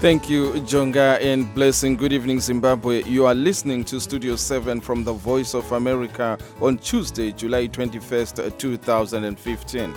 Thank you, Jonga, and blessing. Good evening, Zimbabwe. You are listening to Studio 7 from the Voice of America on Tuesday, July 21st, 2015.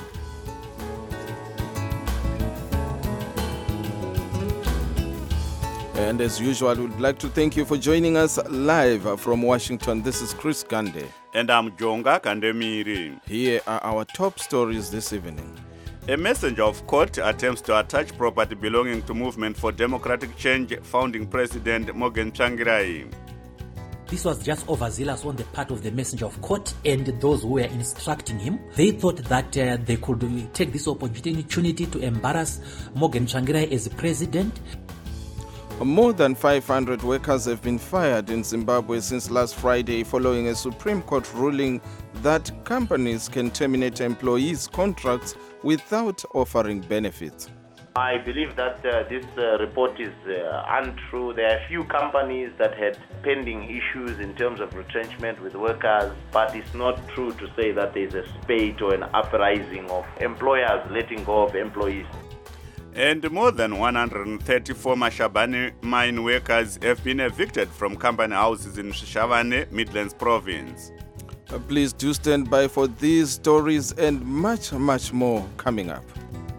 And as usual, we'd like to thank you for joining us live from Washington. This is Chris Gande. And I'm Jonga Kandemiri. Here are our top stories this evening. A messenger of court attempts to attach property belonging to Movement for Democratic Change founding president Morgan Tsvangirai. This was just overzealous on the part of the messenger of court and those who were instructing him. They thought that they could take this opportunity to embarrass Morgan Tsvangirai as president. More than 500 workers have been fired in Zimbabwe since last Friday following a Supreme Court ruling that companies can terminate employees' contracts without offering benefits. I believe that this report is untrue. There are a few companies that had pending issues in terms of retrenchment with workers, but it's not true to say that there's a spate or an uprising of employers letting go of employees. And more than 130 former Shabane mine workers have been evicted from company houses in Shavane, Midlands Province. Please do stand by for these stories and much, much more coming up.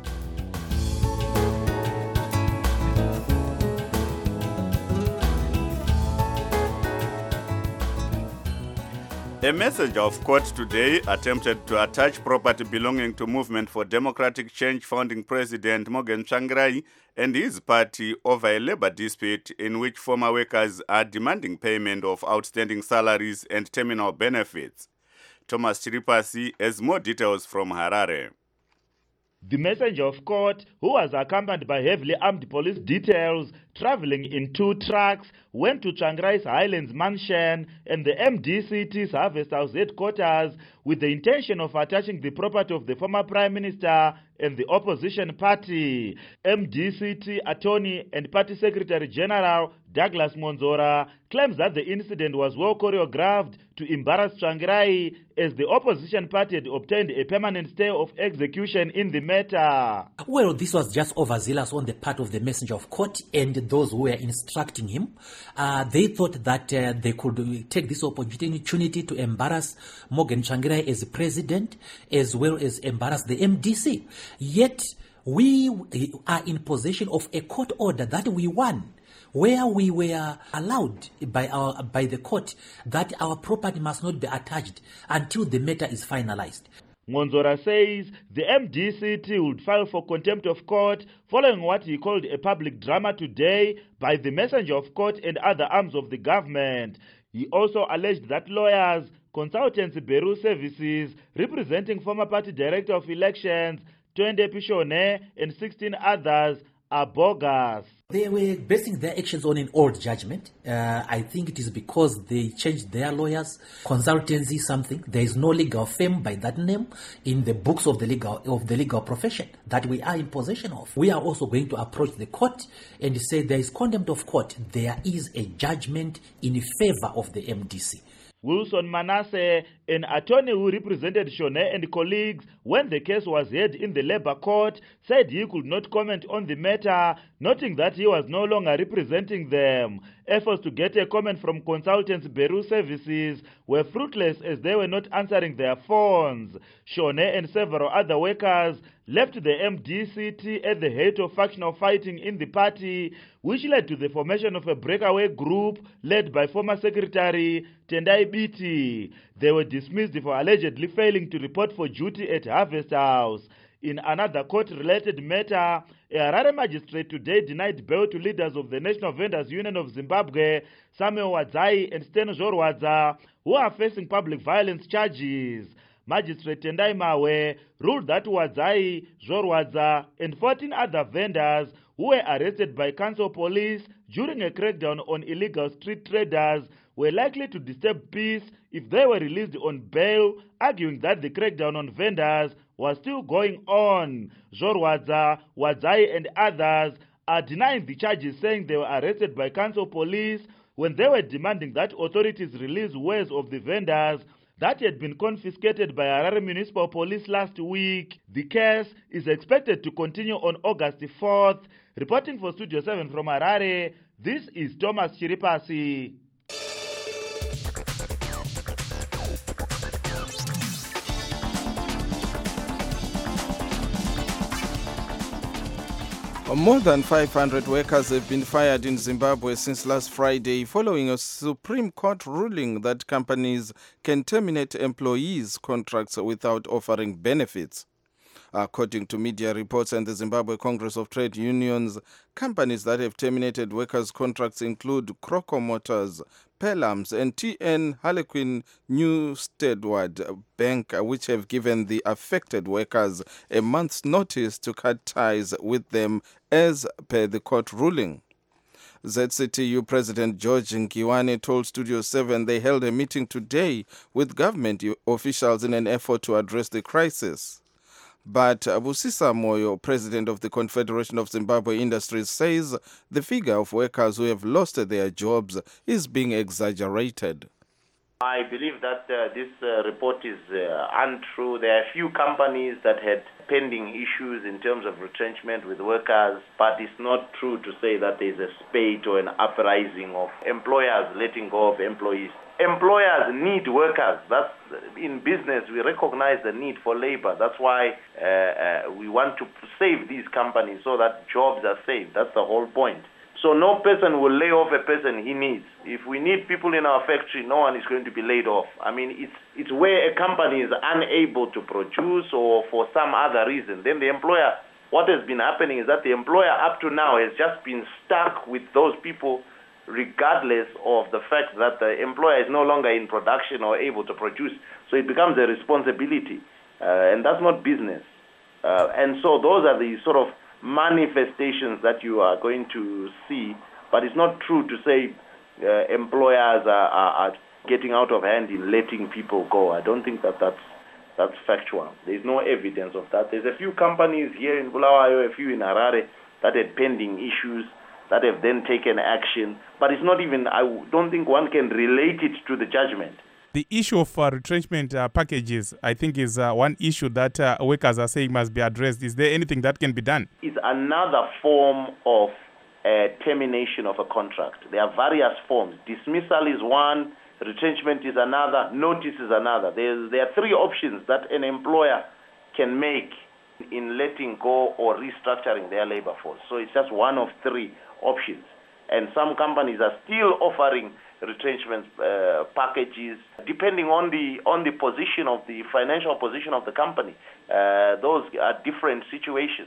A messenger of court today attempted to attach property belonging to Movement for Democratic Change founding president Morgan Tsvangirai and his party over a labor dispute in which former workers are demanding payment of outstanding salaries and terminal benefits. Thomas Chiripasi has more details from Harare. The messenger of court, who was accompanied by heavily armed police details traveling in 2 trucks, went to Tsvangirai's Highlands mansion and the MDCT's Harvest House headquarters with the intention of attaching the property of the former Prime Minister and the opposition party. MDCT attorney and party secretary general Douglas Monzora claims that the incident was well choreographed to embarrass Tsvangirai as the opposition party had obtained a permanent stay of execution in the matter. Well, this was just overzealous on the part of the messenger of court and those who were instructing him. They thought that they could take this opportunity to embarrass Morgan Tsvangirai as president as well as embarrass the MDC. Yet, we are in possession of a court order that we won, where we were allowed by the court that our property must not be attached until the matter is finalized. Monzora says the MDCT would file for contempt of court following what he called a public drama today by the messenger of court and other arms of the government. He also alleged that lawyers, consultancy Beru Services, representing former party director of elections, Twende Pishone, and 16 others, are bogus. They were basing their actions on an old judgment. I think it is because they changed their lawyers, consultancy something. There is no legal firm by that name in the books of the legal profession that we are in possession of. We are also going to approach the court and say there is contempt of court. There is a judgment in favor of the MDC. Wilson Manasseh, an attorney who represented Shone and colleagues when the case was heard in the Labour Court, said he could not comment on the matter, noting that he was no longer representing them. Efforts to get a comment from consultants Beru Services were fruitless as they were not answering their phones. Shone and several other workers left the MDCT at the height of factional fighting in the party, which led to the formation of a breakaway group led by former Secretary Tendai Biti. They were dismissed for allegedly failing to report for duty at Harvest House. In another court-related matter, a Harare magistrate today denied bail to leaders of the National Vendors Union of Zimbabwe, Samuel Wadzai and Sten Zhorwadza, who are facing public violence charges. Magistrate Tendai Mawe ruled that Wadzai, Zhorwadza, and 14 other vendors who were arrested by council police during a crackdown on illegal street traders were likely to disturb peace if they were released on bail, arguing that the crackdown on vendors was still going on. Zhorwadza, Wadzai, and others are denying the charges, saying they were arrested by council police when they were demanding that authorities release wares of the vendors that had been confiscated by Harare Municipal Police last week. The case is expected to continue on August 4th. Reporting for Studio 7 from Harare, this is Thomas Chiripasi. More than 500 workers have been fired in Zimbabwe since last Friday following a Supreme Court ruling that companies can terminate employees' contracts without offering benefits. According to media reports and the Zimbabwe Congress of Trade Unions, companies that have terminated workers' contracts include Croco Motors, Pelhams, and TN Harlequin Newsteadward Bank, which have given the affected workers a month's notice to cut ties with them as per the court ruling. ZCTU President George Nkiwane told Studio 7 they held a meeting today with government officials in an effort to address the crisis. But Busisa Moyo, president of the Confederation of Zimbabwe Industries, says the figure of workers who have lost their jobs is being exaggerated. I believe that this report is untrue. There are a few companies that had pending issues in terms of retrenchment with workers, but it's not true to say that there's a spate or an uprising of employers letting go of employees. Employers need workers. That's in business. We recognize the need for labor. That's why we want to save these companies so that jobs are saved. That's the whole point. So no person will lay off a person he needs. If we need people in our factory, no one is going to be laid off. I mean, it's where a company is unable to produce or for some other reason. Then the employer, what has been happening is that the employer up to now has just been stuck with those people regardless of the fact that the employer is no longer in production or able to produce. So it becomes a responsibility, and that's not business. And so those are the sort of manifestations that you are going to see, but it's not true to say employers are getting out of hand in letting people go. I don't think that's factual. There's no evidence of that. There's a few companies here in Bulawayo, a few in Harare that had pending issues that have then taken action, but it's not even, I don't think one can relate it to the judgment. The issue of retrenchment packages, I think, is one issue that workers are saying must be addressed. Is there anything that can be done? It's another form of termination of a contract. There are various forms. Dismissal is one, retrenchment is another, notice is another. There are three options that an employer can make in letting go or restructuring their labor force. So it's just one of three options. And some companies are still offering retrenchment packages depending on the position of the financial position of the company. Those are different situations.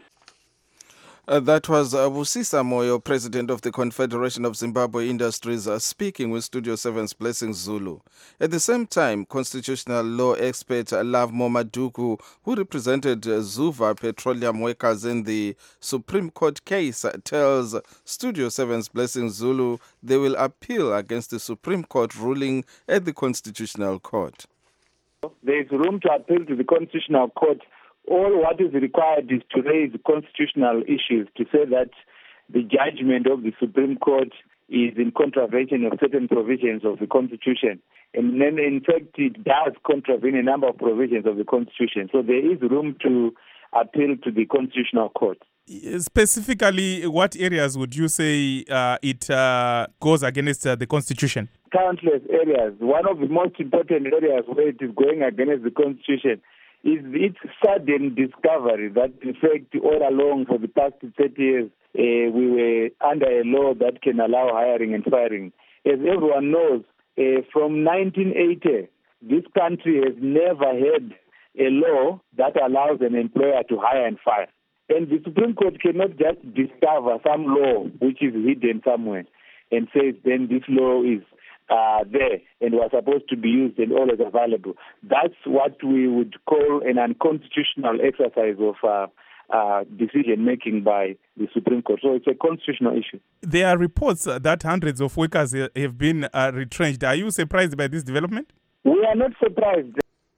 That was Busisa Moyo, president of the Confederation of Zimbabwe Industries, speaking with Studio 7's Blessing Zulu. At the same time, constitutional law expert Lovemore Maduku, who represented Zuva petroleum workers in the Supreme Court case, tells Studio 7's Blessing Zulu they will appeal against the Supreme Court ruling at the Constitutional Court. There is room to appeal to the Constitutional Court. All what is required is to raise constitutional issues, to say that the judgment of the Supreme Court is in contravention of certain provisions of the Constitution. And then, in fact, it does contravene a number of provisions of the Constitution. So there is room to appeal to the Constitutional Court. Specifically, what areas would you say it goes against the Constitution? Countless areas. One of the most important areas where it is going against the Constitution is its sudden discovery that, in fact, all along for the past 30 years, we were under a law that can allow hiring and firing. As everyone knows, from 1980, this country has never had a law that allows an employer to hire and fire. And the Supreme Court cannot just discover some law which is hidden somewhere and say then this law is there and was supposed to be used and always available. That's what we would call an unconstitutional exercise of decision-making by the Supreme Court. So it's a constitutional issue. There are reports that hundreds of workers have been retrenched. Are you surprised by this development? We are not surprised.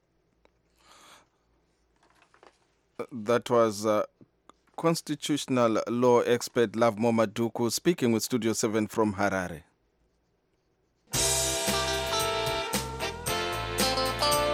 That was constitutional law expert Lovemore Maduku speaking with Studio 7 from Harare.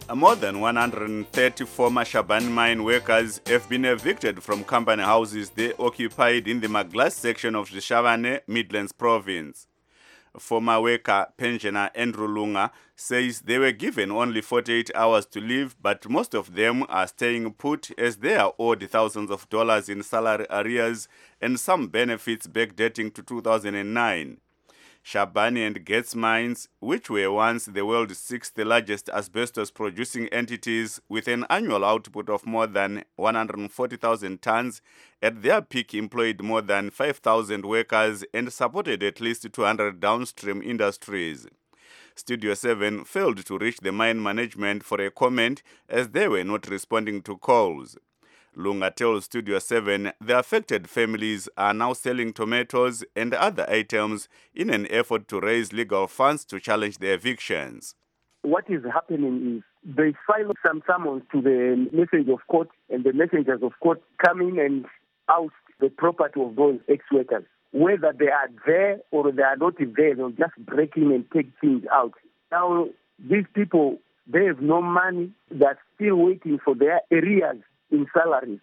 More than 130 former Shabane mine workers have been evicted from company houses they occupied in the Maglas section of the Shabane Midlands province. Former worker pensioner Andrew Lunga says they were given only 48 hours to leave, but most of them are staying put as they are owed thousands of dollars in salary arrears and some benefits backdating to 2009. Shabane and Gates mines, which were once the world's sixth largest asbestos-producing entities with an annual output of more than 140,000 tons, at their peak employed more than 5,000 workers and supported at least 200 downstream industries. Studio 7 failed to reach the mine management for a comment as they were not responding to calls. Lunga tells Studio 7 the affected families are now selling tomatoes and other items in an effort to raise legal funds to challenge the evictions. What is happening is they file some summons to the messenger of court, and the messengers of court come in and oust the property of those ex-workers. Whether they are there or they are not there, they'll just break in and take things out. Now, these people, they have no money. They're still waiting for their arrears in salaries,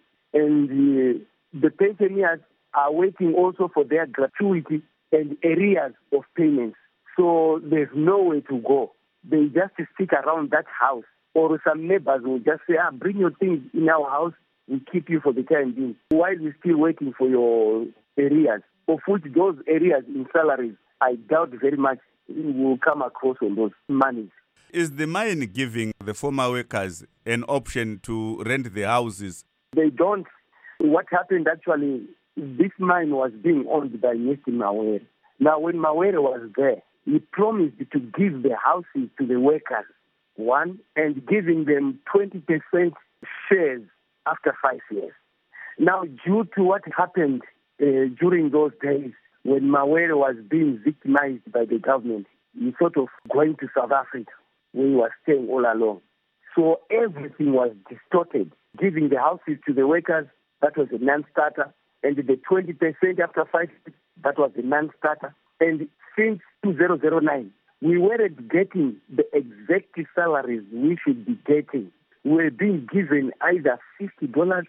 and the pensioners are waiting also for their gratuity and arrears of payments. So there's no way to go. They just stick around that house, or some neighbors will just say, bring your things in our house, we keep you for the time being, while we're still waiting for your arrears, of which those arrears in salaries, I doubt very much will come across on those monies. Is the mine giving the former workers an option to rent the houses? They don't. What happened actually, this mine was being owned by Mr. Mawere. Now, when Mawere was there, he promised to give the houses to the workers, one, and giving them 20% shares after 5 years. Now, due to what happened during those days when Mawere was being victimized by the government, he sort of going to South Africa, where he was staying all along. So everything was distorted. Giving the houses to the workers, that was a non-starter. And the 20% after 5 years, that was a non-starter. And since 2009, we weren't getting the exact salaries we should be getting. We were being given either $50,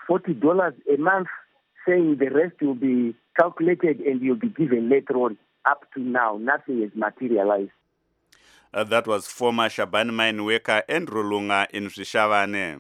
$40 a month, saying the rest will be calculated and you'll be given later on. Up to now, nothing has materialized. That was former Shabane mine worker Andrew Lunga in Shabane.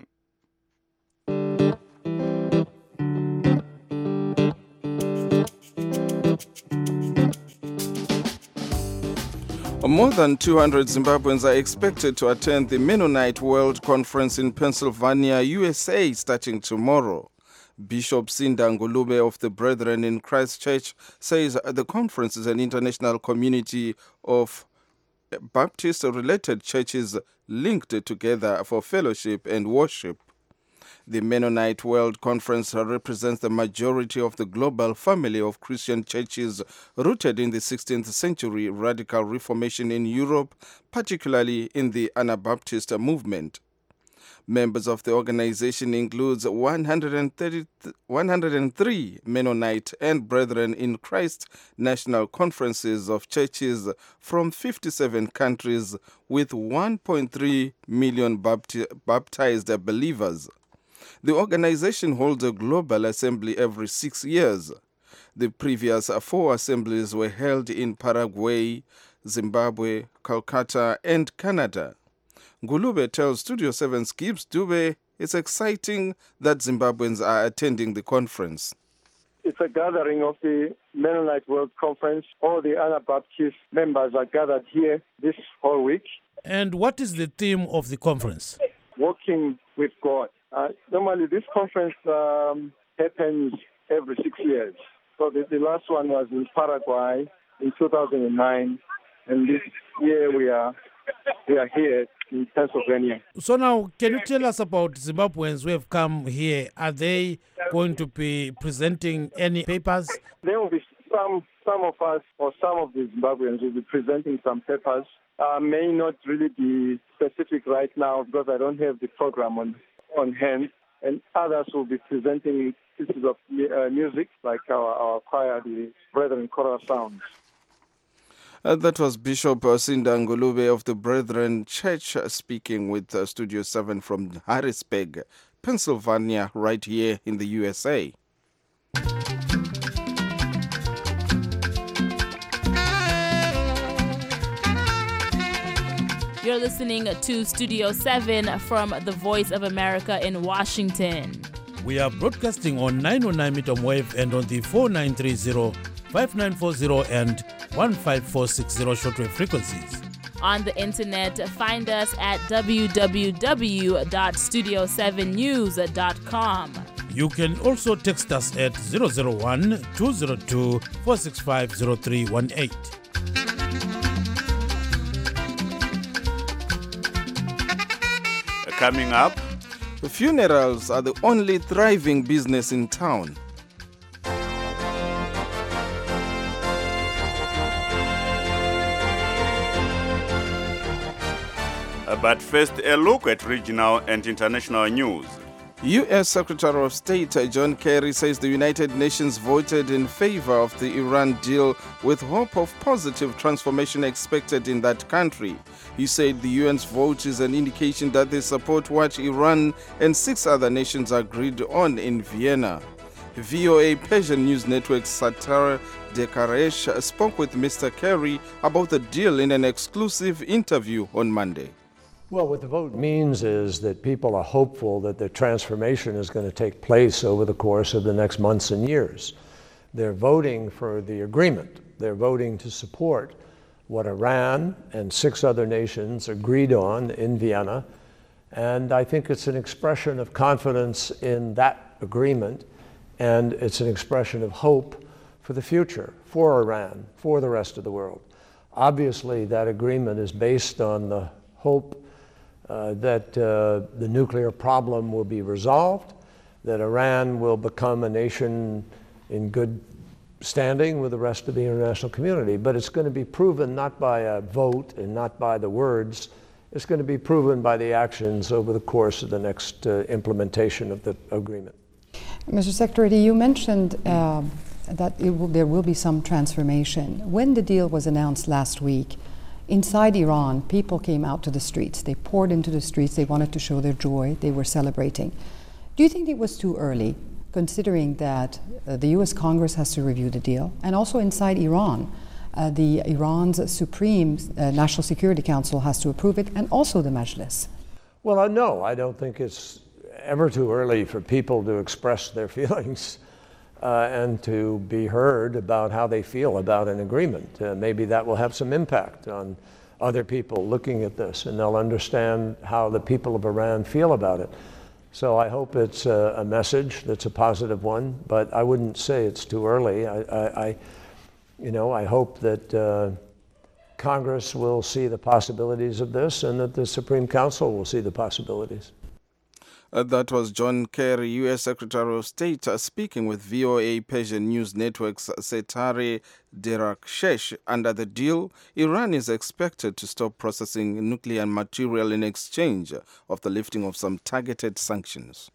More than 200 Zimbabweans are expected to attend the Mennonite World Conference in Pennsylvania, USA, starting tomorrow. Bishop Sinda Ngulube of the Brethren in Christ Church says the conference is an international community of Baptist-related churches linked together for fellowship and worship. The Mennonite World Conference represents the majority of the global family of Christian churches rooted in the 16th century radical Reformation in Europe, particularly in the Anabaptist movement. Members of the organization includes 103 Mennonite and Brethren in Christ national conferences of churches from 57 countries with 1.3 million baptized believers. The organization holds a global assembly every 6 years. The previous 4 assemblies were held in Paraguay, Zimbabwe, Calcutta, and Canada. Ngulube tells Studio 7's Gibbs Dube it's exciting that Zimbabweans are attending the conference. It's a gathering of the Mennonite World Conference. All the Anabaptist members are gathered here this whole week. And what is the theme of the conference? Walking with God. Normally this conference happens every 6 years. So the last one was in Paraguay in 2009, and this year we are here in Pennsylvania. So now, can you tell us about Zimbabweans who have come here? Are they going to be presenting any papers? There will be some of us, or some of the Zimbabweans will be presenting some papers. May not really be specific right now because I don't have the program on hand. And others will be presenting pieces of music, like our choir, the Brethren Choral Sounds. That was Bishop Sinda Ngulube of the Brethren Church speaking with Studio 7 from Harrisburg, Pennsylvania, right here in the USA. You're listening to Studio 7 from the Voice of America in Washington. We are broadcasting on 909 meter wave and on the 4930, 5940 and 15460 shortwave frequencies. On the internet, find us at www.studio7news.com. You can also text us at 001-202-465-0318. Coming up, funerals are the only thriving business in town. But first, a look at regional and international news. U.S. Secretary of State John Kerry says the United Nations voted in favor of the Iran deal with hope of positive transformation expected in that country. He said the UN's vote is an indication that they support what Iran and 6 other nations agreed on in Vienna. VOA Persian News Network's Sattar Dekaresh spoke with Mr. Kerry about the deal in an exclusive interview on Monday. Well, what the vote means is that people are hopeful that the transformation is going to take place over the course of the next months and years. They're voting for the agreement. They're voting to support what Iran and 6 other nations agreed on in Vienna. And I think it's an expression of confidence in that agreement, and it's an expression of hope for the future, for Iran, for the rest of the world. Obviously, that agreement is based on the hope that the nuclear problem will be resolved, that Iran will become a nation in good standing with the rest of the international community. But it's going to be proven not by a vote and not by the words. It's going to be proven by the actions over the course of the next implementation of the agreement. Mr. Secretary, you mentioned that there will be some transformation. When the deal was announced last week, inside Iran, people came out to the streets. They poured into the streets. They wanted to show their joy. They were celebrating. Do you think it was too early, considering that the U.S. Congress has to review the deal? And also inside Iran, Iran's Supreme National Security Council has to approve it, and also the Majlis. Well, no, I don't think it's ever too early for people to express their feelings and to be heard about how they feel about an agreement. Maybe that will have some impact on other people looking at this, and they'll understand how the people of Iran feel about it. So I hope it's a message that's a positive one, but I wouldn't say it's too early. I hope that Congress will see the possibilities of this, and that the Supreme Council will see the possibilities. That was John Kerry, U.S. Secretary of State, speaking with VOA Persian News Network's Setare Derakshesh. Under the deal, Iran is expected to stop processing nuclear material in exchange of the lifting of some targeted sanctions.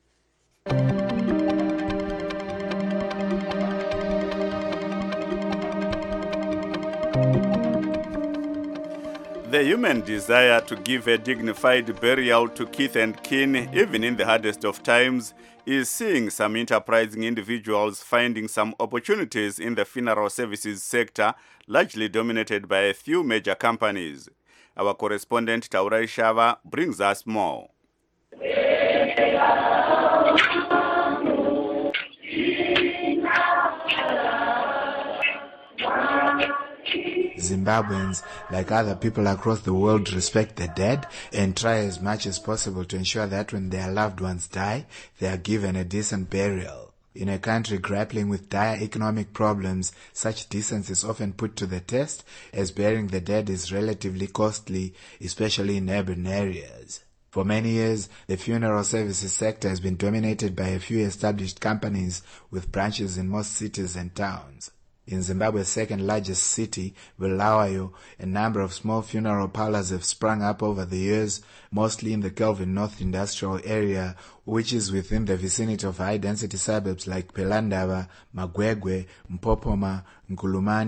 The human desire to give a dignified burial to kith and kin, even in the hardest of times, is seeing some enterprising individuals finding some opportunities in the funeral services sector, largely dominated by a few major companies. Our correspondent Taurai Shava brings us more. Zimbabweans, like other people across the world, respect the dead and try as much as possible to ensure that when their loved ones die, they are given a decent burial. In a country grappling with dire economic problems, such decency is often put to the test, as burying the dead is relatively costly, especially in urban areas. For many years, the funeral services sector has been dominated by a few established companies with branches in most cities and towns. In Zimbabwe's second largest city, Bulawayo, a number of small funeral parlors have sprung up over the years, mostly in the Kelvin North industrial area, which is within the vicinity of high-density suburbs like Pelandaba, Magwegwe, Mpopoma, Nkulumane,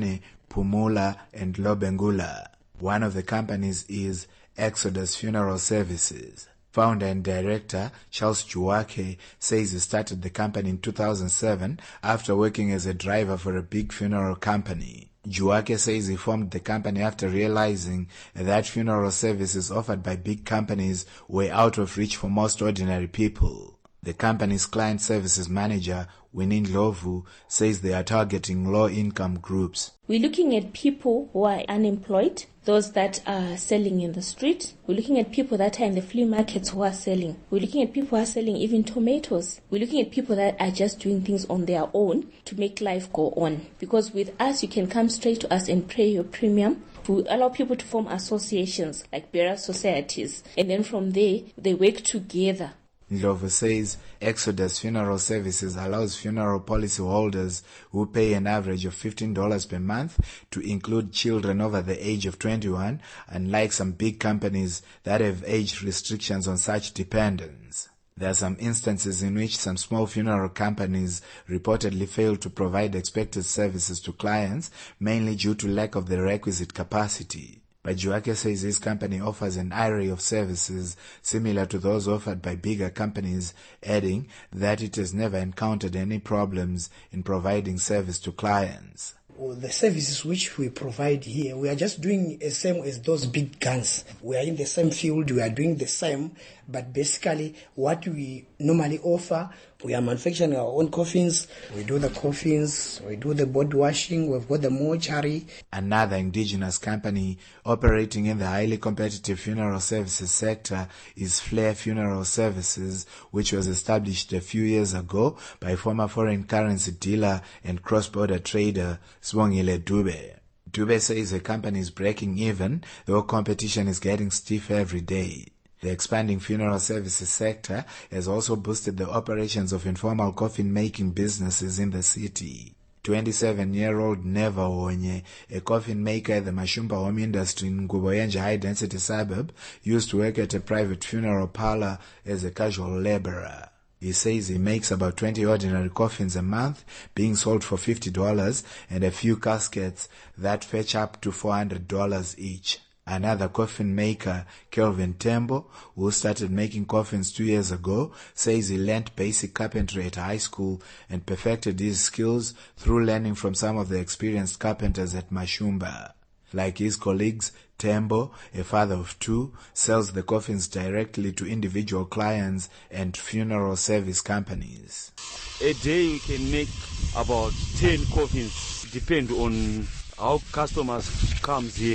Pumula, and Lobengula. One of the companies is Exodus Funeral Services. Founder and director Charles Juwake says he started the company in 2007 after working as a driver for a big funeral company. Juwake says he formed the company after realizing that funeral services offered by big companies were out of reach for most ordinary people. The company's client services manager, Winnie Ndlovu, says they are targeting low-income groups. We're looking at people who are unemployed, those that are selling in the street. We're looking at people that are in the flea markets who are selling. We're looking at people who are selling even tomatoes. We're looking at people that are just doing things on their own to make life go on. Because with us, you can come straight to us and pay your premium. We allow people to form associations like burial societies. And then from there, they work together. Ndlovu says Exodus Funeral Services allows funeral policy holders who pay an average of $15 per month to include children over the age of 21, unlike some big companies that have age restrictions on such dependents. There are some instances in which some small funeral companies reportedly fail to provide expected services to clients, mainly due to lack of the requisite capacity. But Juwake says his company offers an array of services similar to those offered by bigger companies, adding that it has never encountered any problems in providing service to clients. The services which we provide here, we are just doing the same as those big guns. We are in the same field, we are doing the same, but basically what we normally offer, we are manufacturing our own coffins, we do the coffins, we do the body washing, we've got the mortuary. Another indigenous company operating in the highly competitive funeral services sector is Flair Funeral Services, which was established a few years ago by former foreign currency dealer and cross-border trader Swongile Dube. Dube says the company is breaking even, though competition is getting stiff every day. The expanding funeral services sector has also boosted the operations of informal coffin-making businesses in the city. 27-year-old Neva Onye, a coffin maker at the Mashumba Home Industry in Nguboyenje high-density suburb, used to work at a private funeral parlor as a casual laborer. He says he makes about 20 ordinary coffins a month, being sold for $50, and a few caskets that fetch up to $400 each. Another coffin maker, Kelvin Tembo, who started making coffins 2 years ago, says he learned basic carpentry at high school and perfected his skills through learning from some of the experienced carpenters at Mashumba. Like his colleagues, Tembo, a father of two, sells the coffins directly to individual clients and funeral service companies. A day we can make about 10 coffins, depend on how customers comes here.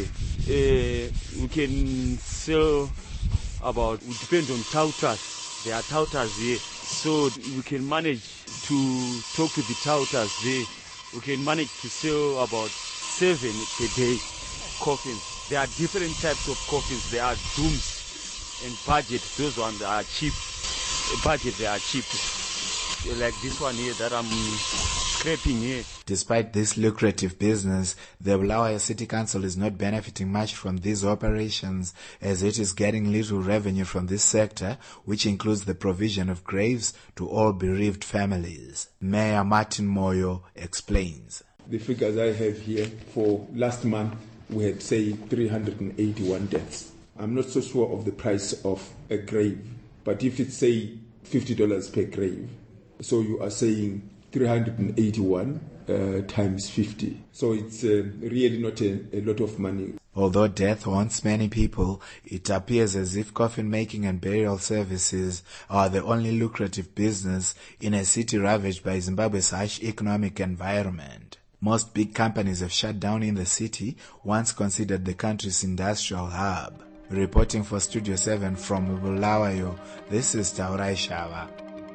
We can sell about, we depend on tauters. There are tauters here, so we can manage to talk to the tauters there. We can manage to sell about 7 per day coffins. There are different types of coffins. There are dooms and budget. Those ones are cheap. Budget, they are cheap. Like this one here that I'm scraping here. Despite this lucrative business, the Bulawayo City Council is not benefiting much from these operations, as it is getting little revenue from this sector, which includes the provision of graves to all bereaved families. Mayor Martin Moyo explains. The figures I have here for last month, we had, say, 381 deaths. I'm not so sure of the price of a grave, but if it's, say, $50 per grave, so you are saying 381 times 50. So it's really not a lot of money. Although death haunts many people, it appears as if coffin making and burial services are the only lucrative business in a city ravaged by Zimbabwe's harsh economic environment. Most big companies have shut down in the city, once considered the country's industrial hub. Reporting for Studio 7 from Bulawayo, this is Taurai Shava.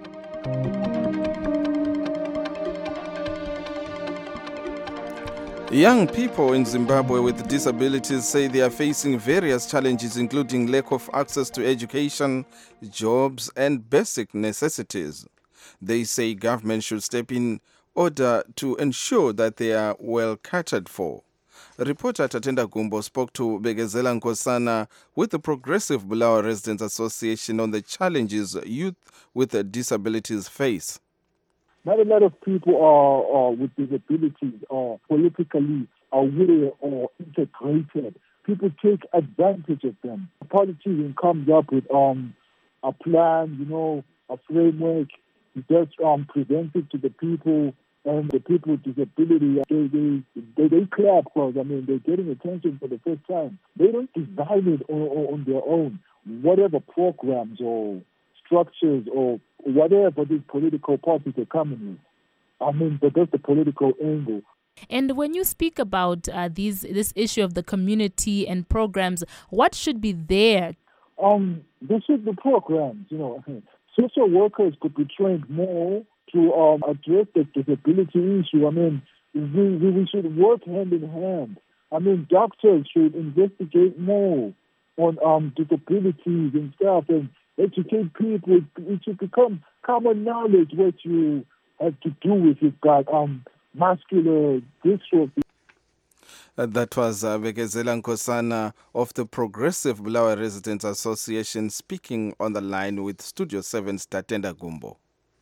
Young people in Zimbabwe with disabilities say they are facing various challenges, including lack of access to education, jobs, and basic necessities. They say government should step in order to ensure that they are well catered for. Reporter Tatenda Gumbo spoke to Begezela Nkosana with the Progressive Bulawayo Residents Association on the challenges youth with disabilities face. Not a lot of people are with disabilities are politically aware or integrated. People take advantage of them. The politician comes up with a plan, a framework, just present it to the people, and the people with disability, they clap because, they're getting attention for the first time. They don't design it on their own. Whatever programs or structures or whatever these political parties are coming with. But that's the political angle. And when you speak about this issue of the community and programs, what should be there? There should be programs, Social workers could be trained more to address the disability issue. We should work hand in hand. Doctors should investigate more on disabilities and stuff and educate people. It should become common knowledge what you have to do if you've got muscular dystrophy. That was Bekezela Nkosana of the Progressive Bulawayo Residents Association speaking on the line with Studio 7's Tatenda Gumbo.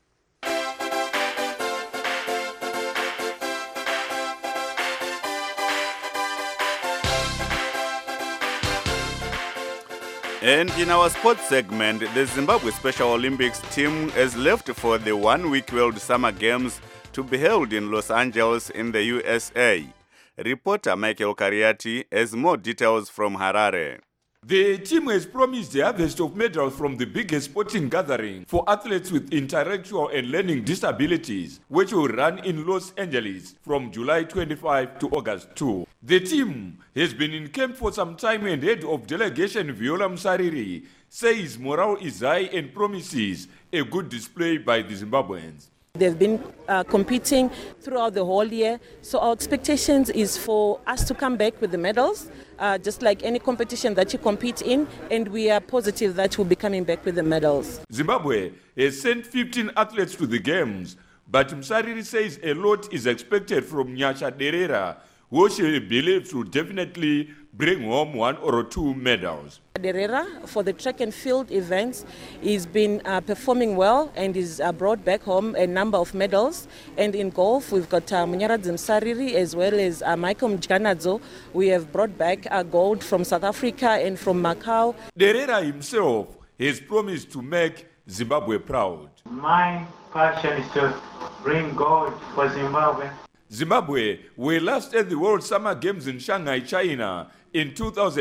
And in our sports segment, the Zimbabwe Special Olympics team has left for the one-week World Summer Games to be held in Los Angeles in the USA. Reporter Michael Kariati has more details from Harare. The team has promised a harvest of medals from the biggest sporting gathering for athletes with intellectual and learning disabilities, which will run in Los Angeles from July 25 to August 2. The team has been in camp for some time, and head of delegation Viola Msariri says morale is high and promises a good display by the Zimbabweans. They've been competing throughout the whole year, so our expectations is for us to come back with the medals, just like any competition that you compete in, and we are positive that we'll be coming back with the medals. Zimbabwe has sent 15 athletes to the games, but Msariri says a lot is expected from Nyasha Derera, who she believes will definitely bring home 1 or 2 medals. Derera, for the track and field events, he's been performing well and he's brought back home a number of medals. And in golf, we've got Munyaradzi Msariri as well as Michael Mjanadzo. We have brought back gold from South Africa and from Macau. Derera himself has promised to make Zimbabwe proud. My passion is to bring gold for Zimbabwe. Zimbabwe were last at the World Summer Games in Shanghai, China in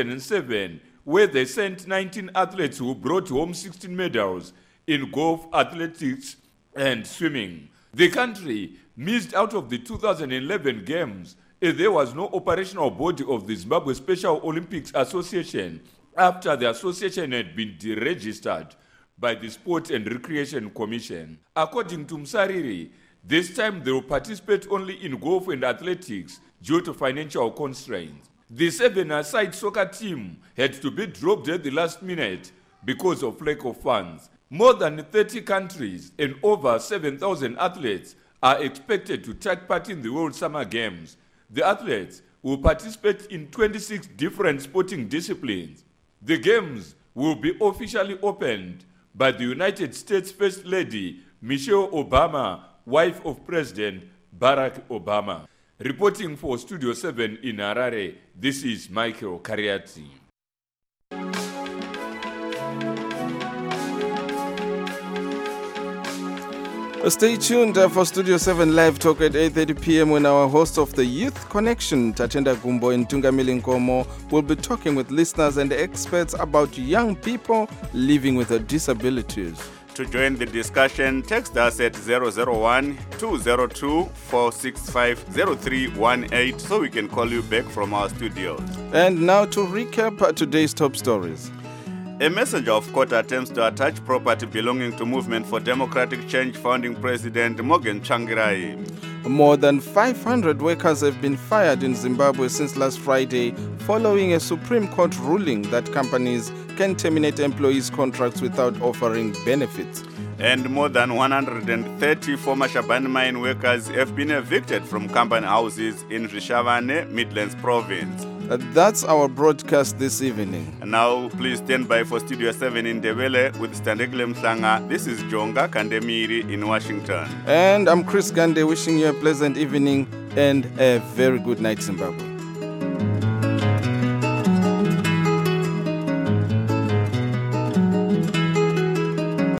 2007, where they sent 19 athletes who brought home 16 medals in golf, athletics, and swimming. The country missed out of the 2011 Games as there was no operational body of the Zimbabwe Special Olympics Association after the association had been deregistered by the Sport and Recreation Commission. According to Msariri, this time they will participate only in golf and athletics due to financial constraints. The 7-a-side soccer team had to be dropped at the last minute because of lack of funds. More than 30 countries and over 7,000 athletes are expected to take part in the World Summer Games. The athletes will participate in 26 different sporting disciplines. The Games will be officially opened by the United States First Lady Michelle Obama, wife of President Barack Obama. Reporting for Studio 7 in Harare, this is Michael Kariati. Stay tuned for Studio 7 Live Talk at 8:30 p.m. when our host of the Youth Connection, Tatenda Gumbo and Tungamili Nkomo, will be talking with listeners and experts about young people living with disabilities. To join the discussion, text us at 001-202-465-0318 so we can call you back from our studios. And now to recap today's top stories. A messenger of court attempts to attach property belonging to Movement for Democratic Change founding president Morgan Tsvangirai. More than 500 workers have been fired in Zimbabwe since last Friday following a Supreme Court ruling that companies can terminate employees' contracts without offering benefits. And more than 130 former Shabani mine workers have been evicted from company houses in Rishavane, Midlands Province. That's our broadcast this evening. And now, please stand by for Studio 7 in Ndebele with Standekile Mhlanga. This is Jonga Kandemiri in Washington. And I'm Chris Gande wishing you a pleasant evening and a very good night, Zimbabwe.